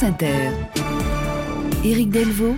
France Inter. Éric Delvaux,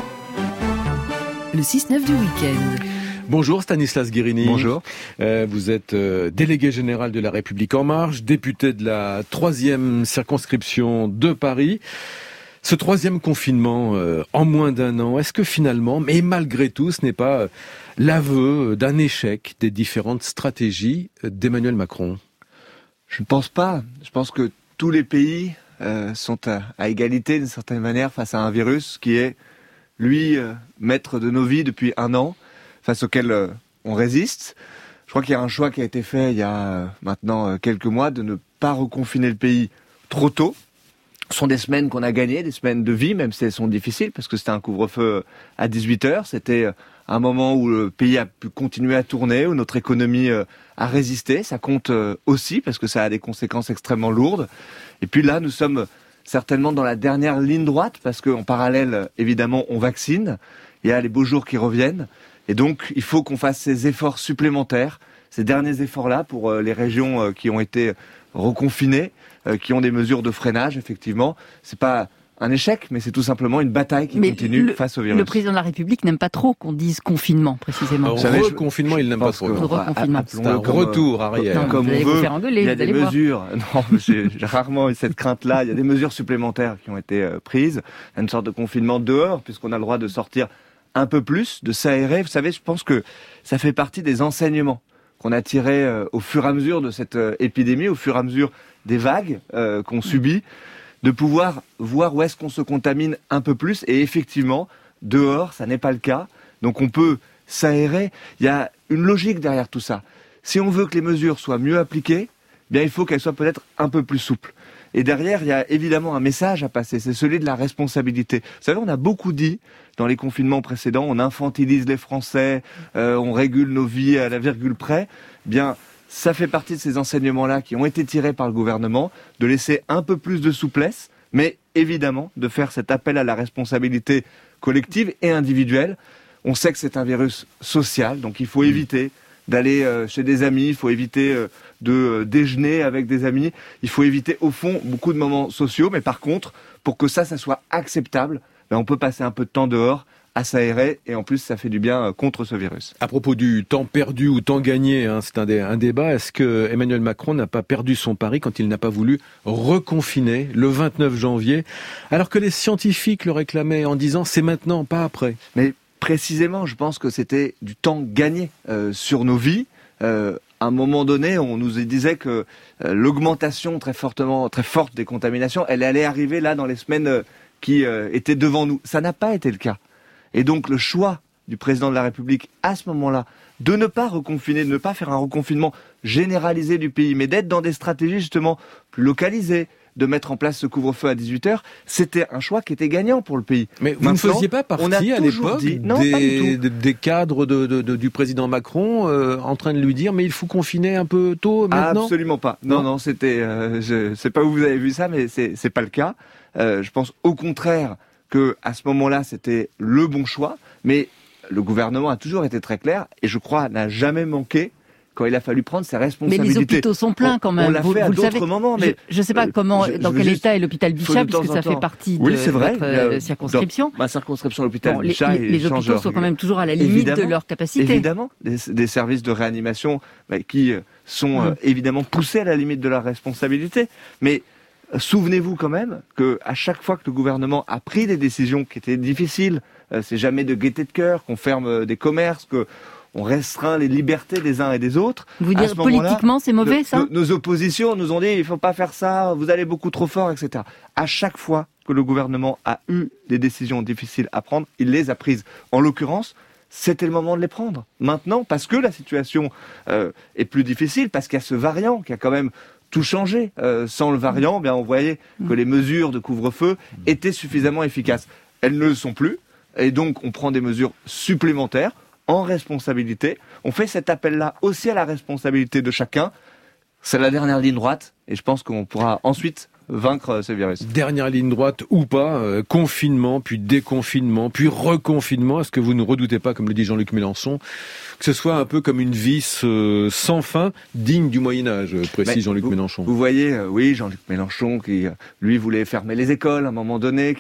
le 6-9 du week-end. Bonjour Stanislas Guérini. Bonjour. Vous êtes délégué général de La République En Marche, député de la 3e circonscription de Paris. Ce 3e confinement en moins d'un an, est-ce que finalement, mais malgré tout, ce n'est pas l'aveu d'un échec des différentes stratégies d'Emmanuel Macron ? Je ne pense pas. Je pense que tous les pays sont à égalité d'une certaine manière face à un virus qui est, lui, maître de nos vies depuis un an, face auquel on résiste. Je crois qu'il y a un choix qui a été fait il y a maintenant quelques mois de ne pas reconfiner le pays trop tôt. Ce sont des semaines qu'on a gagnées, des semaines de vie, même si elles sont difficiles, parce que c'était un couvre-feu à 18h. C'était un moment où le pays a pu continuer à tourner, où notre économie a résisté. Ça compte aussi, parce que ça a des conséquences extrêmement lourdes. Et puis là, nous sommes certainement dans la dernière ligne droite, parce qu'en parallèle, évidemment, on vaccine. Il y a les beaux jours qui reviennent. Et donc, il faut qu'on fasse ces efforts supplémentaires, ces derniers efforts-là pour les régions qui ont été reconfinées, qui ont des mesures de freinage, effectivement. C'est pas un échec, mais c'est tout simplement une bataille qui continue face au virus. Le président de la République n'aime pas trop qu'on dise confinement, précisément. Reconfinement, il n'aime pas trop. C'est un retour arrière. Comme on veut, engueuler, il y a des mesures. Non, j'ai rarement eu cette crainte-là. Il y a des mesures supplémentaires qui ont été prises. Il y a une sorte de confinement dehors, puisqu'on a le droit de sortir un peu plus, de s'aérer. Vous savez, je pense que ça fait partie des enseignements qu'on a tirés au fur et à mesure de cette épidémie, au fur et à mesure des vagues qu'on subit, de pouvoir voir où est-ce qu'on se contamine un peu plus. Et effectivement, dehors, ça n'est pas le cas. Donc on peut s'aérer. Il y a une logique derrière tout ça. Si on veut que les mesures soient mieux appliquées, bien il faut qu'elles soient peut-être un peu plus souples. Et derrière, il y a évidemment un message à passer, c'est celui de la responsabilité. Vous savez, on a beaucoup dit dans les confinements précédents, on infantilise les Français, on régule nos vies à la virgule près. Bien, ça fait partie de ces enseignements-là qui ont été tirés par le gouvernement, de laisser un peu plus de souplesse, mais évidemment de faire cet appel à la responsabilité collective et individuelle. On sait que c'est un virus social, donc il faut éviter d'aller chez des amis, il faut éviter de déjeuner avec des amis, il faut éviter au fond beaucoup de moments sociaux, mais par contre, pour que ça soit acceptable, on peut passer un peu de temps dehors à s'aérer, et en plus ça fait du bien contre ce virus. À propos du temps perdu ou temps gagné, c'est un débat, est-ce que Emmanuel Macron n'a pas perdu son pari quand il n'a pas voulu reconfiner le 29 janvier, alors que les scientifiques le réclamaient en disant c'est maintenant, pas après? Mais précisément, je pense que c'était du temps gagné sur nos vies. À un moment donné, on nous disait que l'augmentation très forte des contaminations, elle allait arriver là dans les semaines qui étaient devant nous. Ça n'a pas été le cas. Et donc le choix du président de la République à ce moment-là de ne pas reconfiner, de ne pas faire un reconfinement généralisé du pays, mais d'être dans des stratégies justement plus localisées, de mettre en place ce couvre-feu à 18h, c'était un choix qui était gagnant pour le pays. Mais vous ne faisiez pas partie à l'époque des cadres du président Macron en train de lui dire mais il faut confiner un peu tôt maintenant? Absolument pas. Non, c'était, je sais pas où vous avez vu ça, mais c'est pas le cas. Je pense au contraire que à ce moment-là, c'était le bon choix, mais le gouvernement a toujours été très clair et je crois n'a jamais manqué quand il a fallu prendre ses responsabilités. Mais les hôpitaux sont pleins quand même. On l'a fait à d'autres moments, mais je ne sais pas dans quel état est l'hôpital Bichat, puisque ça fait partie de votre circonscription. Ma circonscription, l'hôpital Bichat, les hôpitaux sont quand même toujours à la limite de leur capacité. Évidemment, des services de réanimation qui sont évidemment poussés à la limite de leur responsabilité, mais souvenez-vous quand même qu'à chaque fois que le gouvernement a pris des décisions qui étaient difficiles, c'est jamais de gaieté de cœur, qu'on ferme des commerces, qu'on restreint les libertés des uns et des autres. Vous dire politiquement c'est mauvais ça ? Nos oppositions nous ont dit il faut pas faire ça, vous allez beaucoup trop fort, etc. À chaque fois que le gouvernement a eu des décisions difficiles à prendre, il les a prises. En l'occurrence, c'était le moment de les prendre. Maintenant, parce que la situation est plus difficile, parce qu'il y a ce variant qui a quand même tout changé. Sans le variant, on voyait que les mesures de couvre-feu étaient suffisamment efficaces. Elles ne le sont plus, et donc on prend des mesures supplémentaires en responsabilité. On fait cet appel-là aussi à la responsabilité de chacun. C'est la dernière ligne droite, et je pense qu'on pourra ensuite vaincre ce virus. Dernière ligne droite ou pas, confinement, puis déconfinement, puis reconfinement. Est-ce que vous ne redoutez pas, comme le dit Jean-Luc Mélenchon, que ce soit un peu comme une vis sans fin, digne du Moyen-Âge, précise Jean-Luc Mélenchon? Vous voyez, oui, Jean-Luc Mélenchon qui, lui, voulait fermer les écoles à un moment donné.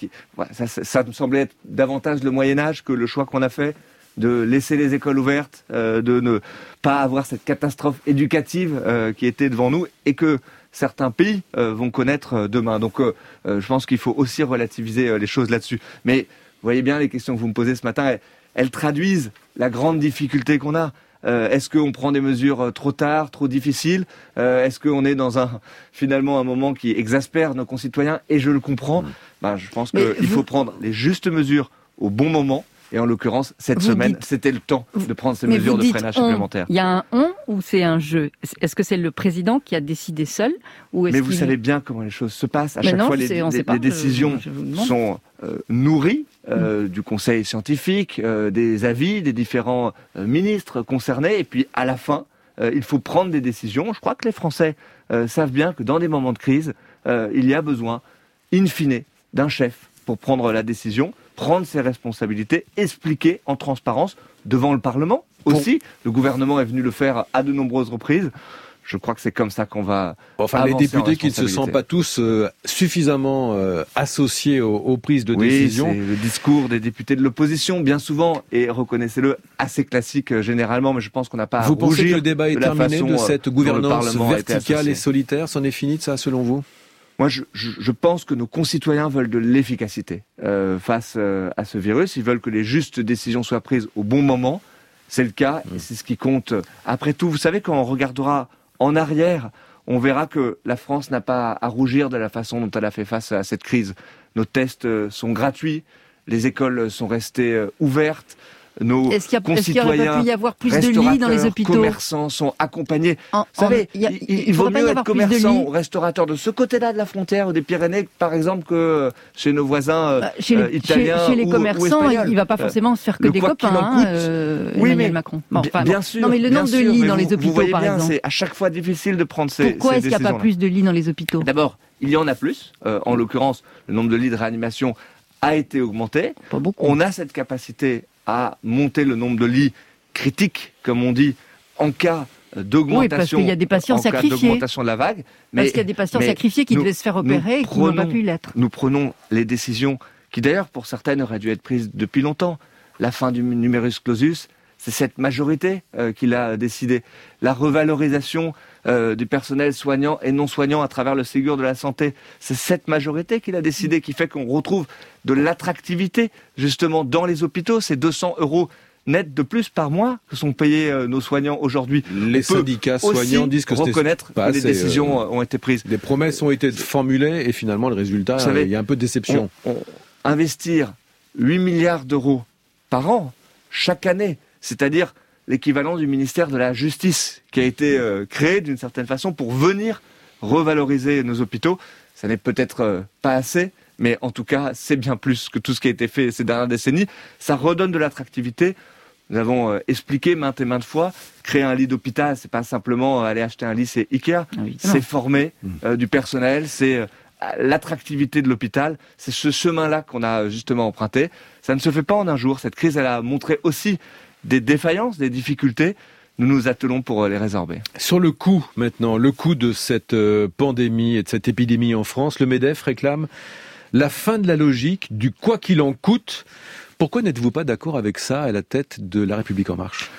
Ça me semblait être davantage le Moyen-Âge que le choix qu'on a fait de laisser les écoles ouvertes, de ne pas avoir cette catastrophe éducative qui était devant nous et que certains pays vont connaître demain. Donc je pense qu'il faut aussi relativiser les choses là-dessus. Mais vous voyez bien les questions que vous me posez ce matin, elles traduisent la grande difficulté qu'on a. Est-ce qu'on prend des mesures trop tard, trop difficiles? Est-ce qu'on est dans finalement un moment qui exaspère nos concitoyens? Et je le comprends. Je pense qu'il faut prendre les justes mesures au bon moment. Et en l'occurrence, cette semaine, c'était le temps de prendre ces mesures de freinage supplémentaires. Il y a un on ou c'est un je? Est-ce que c'est le président qui a décidé seul ou est-ce vous savez bien comment les choses se passent. À chaque fois, les décisions sont nourries du conseil scientifique, des avis des différents ministres concernés. Et puis, à la fin, il faut prendre des décisions. Je crois que les Français savent bien que dans des moments de crise, il y a besoin, in fine, d'un chef pour prendre la décision, prendre ses responsabilités, expliquer en transparence devant le Parlement aussi. Le gouvernement est venu le faire à de nombreuses reprises. Je crois que c'est comme ça qu'on va avancer. Les députés qui ne se sentent pas tous suffisamment associés aux prises de décision. C'est le discours des députés de l'opposition, bien souvent, et reconnaissez-le, assez classique généralement, mais je pense qu'on n'a pas à rougir. Vous pensez que le débat est terminé de cette gouvernance verticale et solitaire? C'en est fini de ça, selon vous? Moi, je pense que nos concitoyens veulent de l'efficacité face à ce virus. Ils veulent que les justes décisions soient prises au bon moment. C'est le cas et c'est ce qui compte. Après tout, vous savez, quand on regardera en arrière, on verra que la France n'a pas à rougir de la façon dont elle a fait face à cette crise. Nos tests sont gratuits, les écoles sont restées ouvertes. Est-ce qu'il aurait pas pu y avoir plus de lits dans les hôpitaux? Commerçants sont accompagnés. Vous savez, il vaut mieux être commerçant ou restaurateur de ce côté-là de la frontière ou des Pyrénées, par exemple, que chez nos voisins italiens chez les commerçants, il ne va pas forcément se faire que des copains, Emmanuel Macron. Bien sûr. Non, mais le nombre de lits dans les hôpitaux, par exemple. C'est à chaque fois difficile de prendre ces décisions. Pourquoi est-ce qu'il n'y a pas plus de lits dans les hôpitaux? D'abord, il y en a plus. En l'occurrence, le nombre de lits de réanimation a été augmenté. Pas beaucoup. On a cette capacité à monter le nombre de lits critiques, comme on dit, en cas d'augmentation. Oui, parce qu'il y a des patients sacrifiés. D'augmentation de la vague. Parce qu'il y a des patients sacrifiés qui devaient se faire opérer et qui n'ont pas pu l'être. Nous prenons les décisions qui, d'ailleurs, pour certaines, auraient dû être prises depuis longtemps. La fin du numerus clausus, c'est cette majorité qui l'a décidé. La revalorisation du personnel soignant et non soignant à travers le Ségur de la santé, c'est cette majorité qui l'a décidé, qui fait qu'on retrouve de l'attractivité justement dans les hôpitaux. C'est 200 € net de plus par mois que sont payés nos soignants aujourd'hui. Les syndicats soignants disent que reconnaître que les décisions ont été prises. Les promesses ont été formulées et finalement le résultat, il y a un peu de déception. Investir 8 milliards d'euros par an, chaque année, c'est-à-dire l'équivalent du ministère de la Justice qui a été créé d'une certaine façon pour venir revaloriser nos hôpitaux. Ça n'est peut-être pas assez, mais en tout cas, c'est bien plus que tout ce qui a été fait ces dernières décennies. Ça redonne de l'attractivité. Nous avons expliqué maintes et maintes fois, créer un lit d'hôpital, c'est pas simplement aller acheter un lit, c'est Ikea. C'est former du personnel, c'est l'attractivité de l'hôpital. C'est ce chemin-là qu'on a justement emprunté. Ça ne se fait pas en un jour. Cette crise, elle a montré aussi des défaillances, des difficultés. Nous nous attelons pour les résorber. Sur le coût maintenant, le coût de cette pandémie et de cette épidémie en France, le MEDEF réclame la fin de la logique du quoi qu'il en coûte. Pourquoi n'êtes-vous pas d'accord avec ça à la tête de La République En Marche?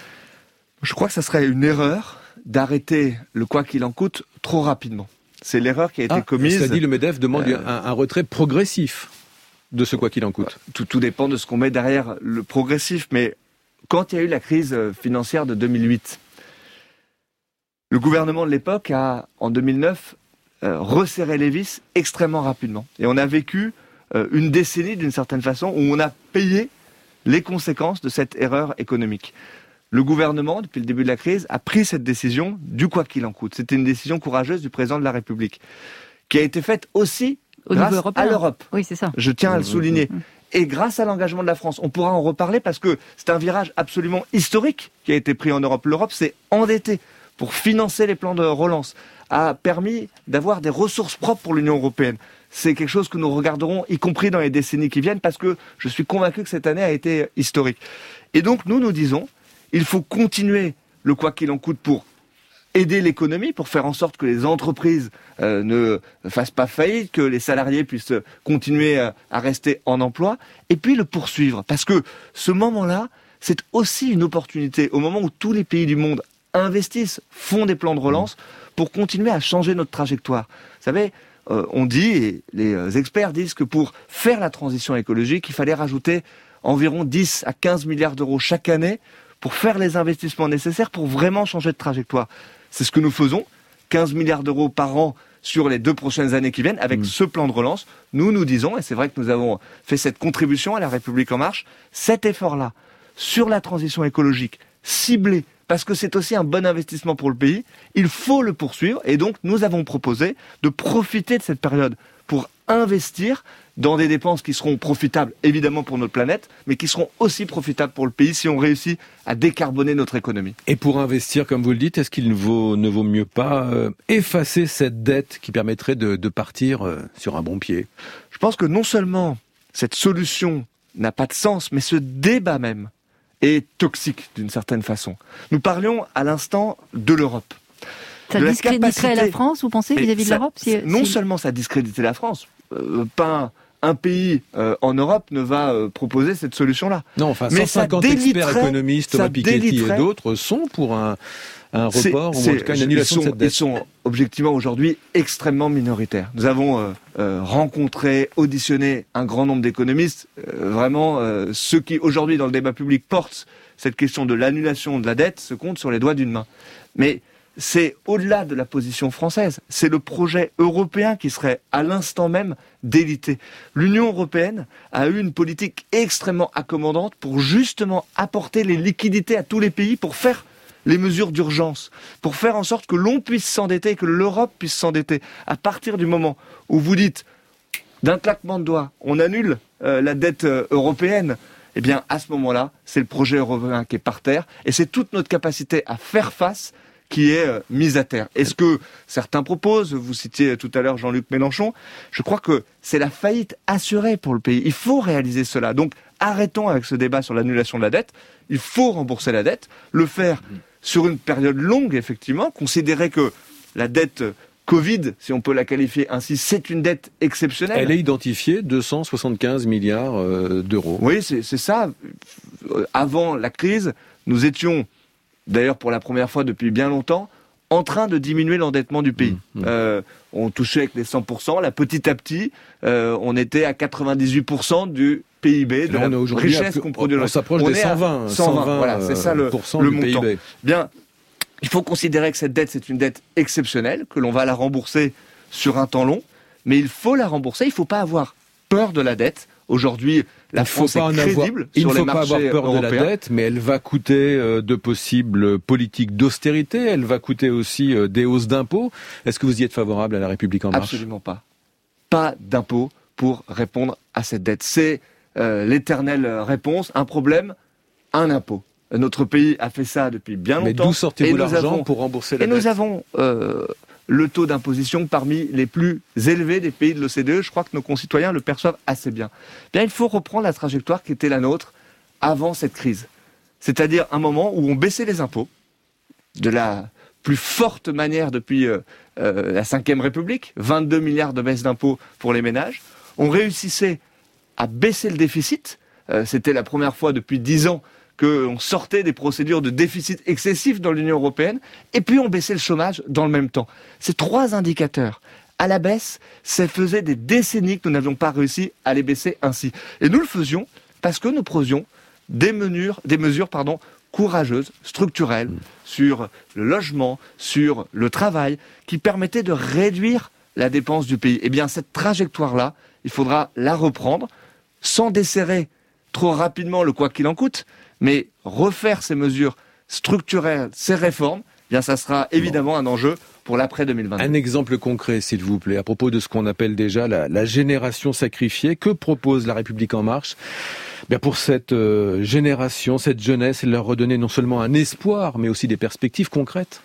Je crois que ça serait une erreur d'arrêter le quoi qu'il en coûte trop rapidement. C'est l'erreur qui a été commise. Cela dit, le MEDEF demande un retrait progressif de ce quoi qu'il en coûte. Tout dépend de ce qu'on met derrière le progressif, mais quand il y a eu la crise financière de 2008, le gouvernement de l'époque a, en 2009, resserré les vis extrêmement rapidement. Et on a vécu une décennie, d'une certaine façon, où on a payé les conséquences de cette erreur économique. Le gouvernement, depuis le début de la crise, a pris cette décision du quoi qu'il en coûte. C'était une décision courageuse du président de la République, qui a été faite aussi grâce à l'Europe. Oui, c'est ça. Je tiens à le souligner. Et grâce à l'engagement de la France, on pourra en reparler parce que c'est un virage absolument historique qui a été pris en Europe. L'Europe s'est endettée pour financer les plans de relance, a permis d'avoir des ressources propres pour l'Union européenne. C'est quelque chose que nous regarderons, y compris dans les décennies qui viennent, parce que je suis convaincu que cette année a été historique. Et donc, nous disons, il faut continuer le quoi qu'il en coûte pour aider l'économie, pour faire en sorte que les entreprises ne fassent pas faillite, que les salariés puissent continuer à rester en emploi, et puis le poursuivre. Parce que ce moment-là, c'est aussi une opportunité, au moment où tous les pays du monde investissent, font des plans de relance, pour continuer à changer notre trajectoire. Vous savez, on dit, et les experts disent que pour faire la transition écologique, il fallait rajouter environ 10 à 15 milliards d'euros chaque année pour faire les investissements nécessaires pour vraiment changer de trajectoire. C'est ce que nous faisons, 15 milliards d'euros par an sur les 2 prochaines années qui viennent, avec ce plan de relance. Nous disons, et c'est vrai que nous avons fait cette contribution à la République En Marche, cet effort-là, sur la transition écologique, ciblé, parce que c'est aussi un bon investissement pour le pays, il faut le poursuivre, et donc nous avons proposé de profiter de cette période pour investir dans des dépenses qui seront profitables, évidemment pour notre planète, mais qui seront aussi profitables pour le pays si on réussit à décarboner notre économie. Et pour investir, comme vous le dites, est-ce qu'il ne vaut mieux pas effacer cette dette qui permettrait de partir sur un bon pied ? Je pense que non seulement cette solution n'a pas de sens, mais ce débat même est toxique d'une certaine façon. Nous parlions à l'instant de l'Europe. Ça discréditerait la France, vous pensez, vis-à-vis de l'Europe ? Non seulement ça discréditerait la France, pas un pays en Europe ne va proposer cette solution-là. Non, enfin, 150 experts économistes, Thomas Piketty et d'autres, sont pour un report, ou en tout cas une annulation de cette dette. Ils sont objectivement aujourd'hui extrêmement minoritaires. Nous avons rencontré, auditionné un grand nombre d'économistes, vraiment ceux qui aujourd'hui dans le débat public portent cette question de l'annulation de la dette se comptent sur les doigts d'une main. Mais c'est au-delà de la position française, c'est le projet européen qui serait à l'instant même délité. L'Union européenne a eu une politique extrêmement accommodante pour justement apporter les liquidités à tous les pays pour faire les mesures d'urgence, pour faire en sorte que l'on puisse s'endetter, que l'Europe puisse s'endetter. À partir du moment où vous dites, d'un claquement de doigts, on annule la dette européenne, eh bien à ce moment-là, c'est le projet européen qui est par terre, et c'est toute notre capacité à faire face qui est mise à terre. Est-ce que certains proposent, vous citiez tout à l'heure Jean-Luc Mélenchon, je crois que c'est la faillite assurée pour le pays. Il faut réaliser cela. Donc arrêtons avec ce débat sur l'annulation de la dette. Il faut rembourser la dette, le faire sur une période longue, effectivement, considérer que la dette Covid, si on peut la qualifier ainsi, c'est une dette exceptionnelle. Elle est identifiée, 275 milliards d'euros. Oui, c'est ça. Avant la crise, nous étions, d'ailleurs pour la première fois depuis bien longtemps, en train de diminuer l'endettement du pays. On touchait avec les 100%, là petit à petit, on était à 98% du PIB, de la richesse qu'on produit. On s'approche des 120, voilà, c'est ça le montant. PIB. Bien, il faut considérer que cette dette, c'est une dette exceptionnelle, que l'on va la rembourser sur un temps long, mais il faut la rembourser, il ne faut pas avoir peur de la dette. Aujourd'hui, la France est crédible sur les marchés européens. Il ne faut pas avoir peur de la dette, mais elle va coûter de possibles politiques d'austérité, elle va coûter aussi des hausses d'impôts. Est-ce que vous y êtes favorable à la République En Marche ? Absolument pas. Pas d'impôts pour répondre à cette dette. C'est l'éternelle réponse, un problème, un impôt. Notre pays a fait ça depuis bien longtemps. Mais d'où sortez-vous l'argent pour rembourser la dette ? Et nous avons le taux d'imposition parmi les plus élevés des pays de l'OCDE. Je crois que nos concitoyens le perçoivent assez bien. Bien, il faut reprendre la trajectoire qui était la nôtre avant cette crise. C'est-à-dire un moment où on baissait les impôts de la plus forte manière depuis la Ve République, 22 milliards de baisse d'impôts pour les ménages. On réussissait à baisser le déficit. C'était la première fois depuis 10 ans qu'on sortait des procédures de déficit excessif dans l'Union européenne, et puis on baissait le chômage dans le même temps. Ces 3 indicateurs à la baisse, ça faisait des décennies que nous n'avions pas réussi à les baisser ainsi. Et nous le faisions parce que nous prenions des mesures courageuses, structurelles, sur le logement, sur le travail, qui permettaient de réduire la dépense du pays. Eh bien, cette trajectoire-là, il faudra la reprendre, sans desserrer trop rapidement le quoi qu'il en coûte, mais refaire ces mesures structurelles, ces réformes, eh bien ça sera évidemment un enjeu pour l'après-2022. Un exemple concret, s'il vous plaît, à propos de ce qu'on appelle déjà la génération sacrifiée. Que propose la République En Marche pour cette génération, cette jeunesse, et leur redonner non seulement un espoir, mais aussi des perspectives concrètes?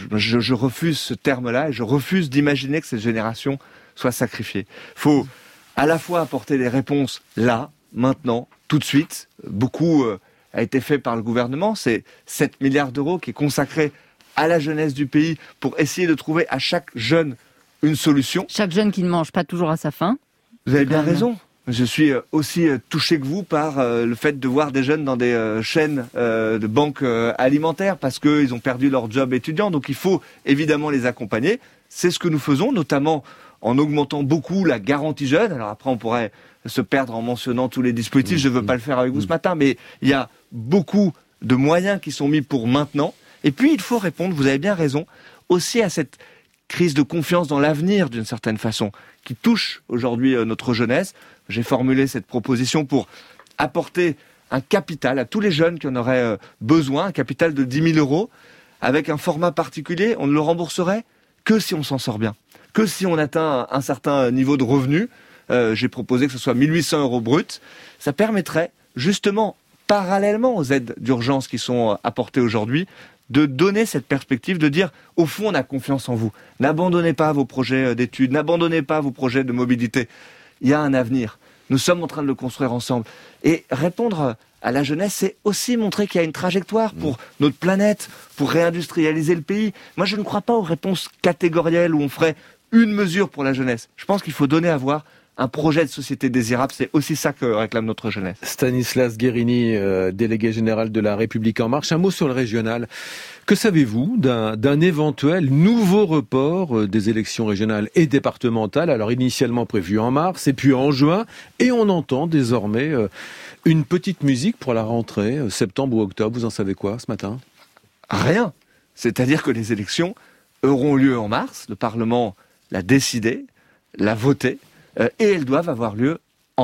Je refuse ce terme-là et je refuse d'imaginer que cette génération soit sacrifiée. Il faut à la fois apporter des réponses là, maintenant, tout de suite. Beaucoup a été fait par le gouvernement. C'est 7 milliards d'euros qui est consacré à la jeunesse du pays pour essayer de trouver à chaque jeune une solution. Chaque jeune qui ne mange pas toujours à sa faim. Vous avez bien raison. Je suis aussi touché que vous par le fait de voir des jeunes dans des chaînes de banques alimentaires parce qu'ils ont perdu leur job étudiant. Donc il faut évidemment les accompagner. C'est ce que nous faisons, notamment en augmentant beaucoup la garantie jeune. Alors après, on pourrait se perdre en mentionnant tous les dispositifs. Je ne veux pas le faire avec vous ce matin, mais il y a beaucoup de moyens qui sont mis pour maintenant. Et puis, il faut répondre, vous avez bien raison, aussi à cette crise de confiance dans l'avenir, d'une certaine façon, qui touche aujourd'hui notre jeunesse. J'ai formulé cette proposition pour apporter un capital à tous les jeunes qui en auraient besoin, un capital de 10 000 euros, avec un format particulier. On ne le rembourserait que si on s'en sort bien, que si on atteint un certain niveau de revenu. J'ai proposé que ce soit 1 800 euros bruts. Ça permettrait, justement, parallèlement aux aides d'urgence qui sont apportées aujourd'hui, de donner cette perspective, de dire, au fond, on a confiance en vous. N'abandonnez pas vos projets d'études, n'abandonnez pas vos projets de mobilité. Il y a un avenir. Nous sommes en train de le construire ensemble. Et répondre à la jeunesse, c'est aussi montrer qu'il y a une trajectoire pour notre planète, pour réindustrialiser le pays. Moi, je ne crois pas aux réponses catégorielles où on ferait une mesure pour la jeunesse. Je pense qu'il faut donner à voir un projet de société désirable, c'est aussi ça que réclame notre jeunesse. Stanislas Guerini, délégué général de La République En Marche. Un mot sur le régional. Que savez-vous d'un éventuel nouveau report des élections régionales et départementales, alors initialement prévues en mars et puis en juin, et on entend désormais une petite musique pour la rentrée, septembre ou octobre. Vous en savez quoi ce matin? Rien. C'est-à-dire que les élections auront lieu en mars, le Parlement l'a décidé, l'a voté, et elles doivent avoir lieu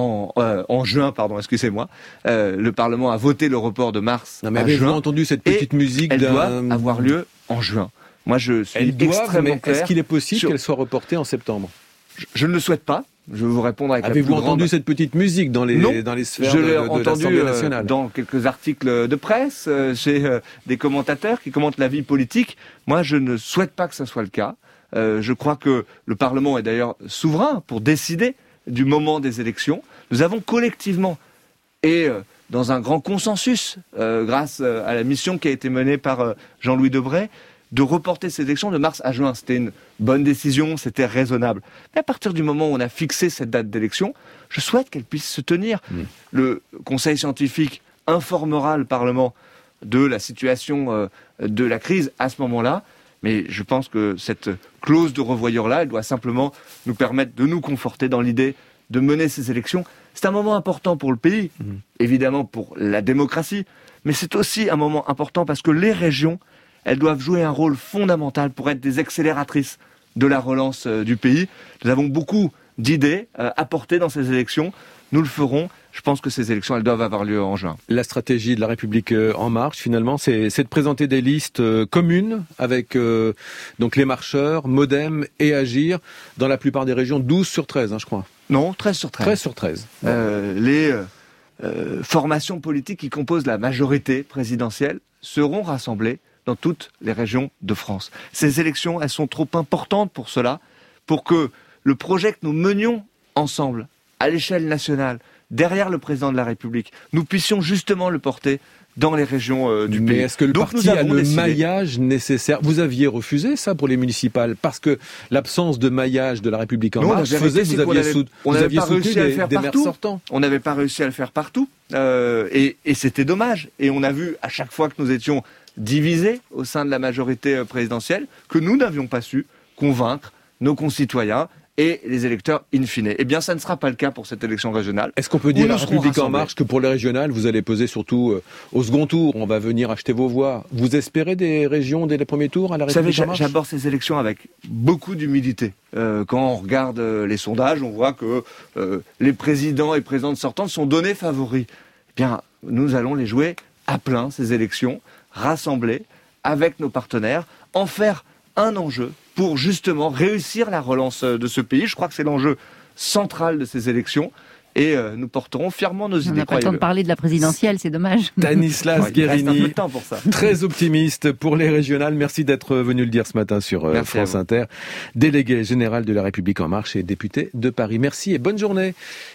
en juin, pardon, excusez-moi. Le Parlement a voté le report de mars à juin. Avez-vous entendu cette petite musique? Elles doivent avoir lieu en juin. Moi, je suis extrêmement clair. Est-ce qu'il est possible qu'elle soit reportée en septembre? Je ne le souhaite pas. Je vais vous répondre avec Avez-vous entendu cette petite musique dans les sphères de l'Assemblée nationale? Dans quelques articles de presse, chez des commentateurs qui commentent la vie politique. Moi, je ne souhaite pas que ce soit le cas. Je crois que le Parlement est d'ailleurs souverain pour décider du moment des élections. Nous avons collectivement et dans un grand consensus, grâce à la mission qui a été menée par Jean-Louis Debré, de reporter ces élections de mars à juin. C'était une bonne décision, c'était raisonnable. Mais à partir du moment où on a fixé cette date d'élection, je souhaite qu'elle puisse se tenir. Le Conseil scientifique informera le Parlement de la situation de la crise à ce moment-là. Mais je pense que cette clause de revoyure-là, elle doit simplement nous permettre de nous conforter dans l'idée de mener ces élections. C'est un moment important pour le pays, évidemment pour la démocratie, mais c'est aussi un moment important parce que les régions, elles doivent jouer un rôle fondamental pour être des accélératrices de la relance du pays. Nous avons beaucoup d'idées à porter dans ces élections. Nous le ferons. Je pense que ces élections, elles doivent avoir lieu en juin. La stratégie de La République En Marche, finalement, c'est de présenter des listes communes avec donc les marcheurs, Modem et Agir, dans la plupart des régions, 12 sur 13, je crois. Non, 13 sur 13. 13 sur 13. Les formations politiques qui composent la majorité présidentielle seront rassemblées dans toutes les régions de France. Ces élections, elles sont trop importantes pour cela, pour que le projet que nous menions ensemble, à l'échelle nationale, derrière le président de la République, nous puissions justement le porter dans les régions du pays. Mais est-ce que le parti a le maillage nécessaire? Vous aviez refusé ça pour les municipales, parce que l'absence de maillage de La République En Marche faisait que vous aviez soutenu des maires sortants. On n'avait pas réussi à le faire partout, et c'était dommage. Et on a vu, à chaque fois que nous étions divisés au sein de la majorité présidentielle, que nous n'avions pas su convaincre nos concitoyens et les électeurs in fine. Eh bien, ça ne sera pas le cas pour cette élection régionale. Est-ce qu'on peut dire, La République En Marche, que pour les régionales, vous allez peser surtout au second tour? On va venir acheter vos voix. Vous espérez des régions dès les premiers tours à La République En Marche? J'aborde ces élections avec beaucoup d'humilité. Quand on regarde les sondages, on voit que les présidents et présidentes sortantes sont donnés favoris. Eh bien, nous allons les jouer à plein, ces élections, rassemblées avec nos partenaires, en faire un enjeu pour justement réussir la relance de ce pays. Je crois que c'est l'enjeu central de ces élections. et nous porterons fièrement nos idées. On n'a pas le temps de parler de la présidentielle, c'est dommage. Stanislas Guerini, il reste un peu de temps pour ça. Très optimiste pour les régionales. Merci d'être venu le dire ce matin sur France Inter. Délégué général de La République En Marche et député de Paris. Merci et bonne journée.